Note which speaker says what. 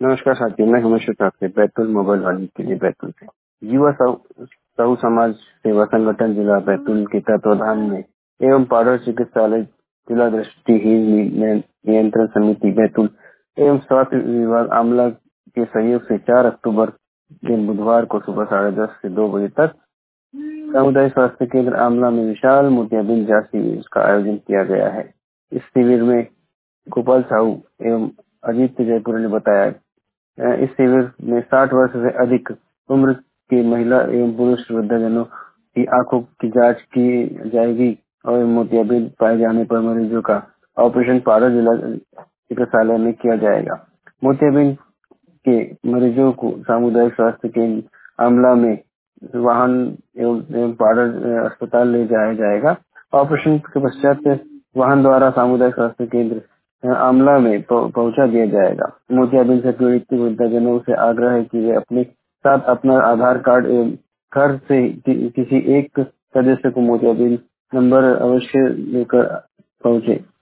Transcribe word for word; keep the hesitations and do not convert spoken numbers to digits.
Speaker 1: नमस्कार साथियों, मैं हमेशा ठाकरे बैतूल मोबाइल वाली के लिए बैतूल से युवा सौ सौ समाज सेवा संगठन जिला बैतूल के तत्वाधान में एवं पाड़र चिकित्सालय जिला दृष्टिहीन नियंत्रण समिति बैतूल एवं स्वास्थ्य विभाग आमला के सहयोग से चार अक्टूबर दिन बुधवार को सुबह साढ़े दस से दो बजे तक सामुदायिक स्वास्थ्य केंद्र आमला में विशाल मोतियाबिंद जांच शिविर का आयोजन किया गया है। इस शिविर में गोपाल साहू एवं अजीत जयपुर ने बताया, इस शिविर में साठ वर्ष से अधिक उम्र की महिला एवं पुरुष वृद्धजनों की आंखों की जांच की जाएगी और मोतियाबिंद पाए जाने पर मरीजों का ऑपरेशन पारा जिला चिकित्सालय में किया जाएगा। मोतियाबिंद के मरीजों को सामुदायिक स्वास्थ्य केंद्र आमला में वाहन एवं, एवं पारा अस्पताल ले जाया जाएगा। ऑपरेशन के पश्चात वाहन द्वारा सामुदायिक स्वास्थ्य केंद्र आमला में पहुंचा दिया जाएगा। मोतियाबिंद से पीड़ित वृद्धजनों से आग्रह है कि वे अपने साथ अपना आधार कार्ड एवं घर से कि, किसी एक सदस्य को मोतियाबिंद नंबर अवश्य लेकर पहुंचे।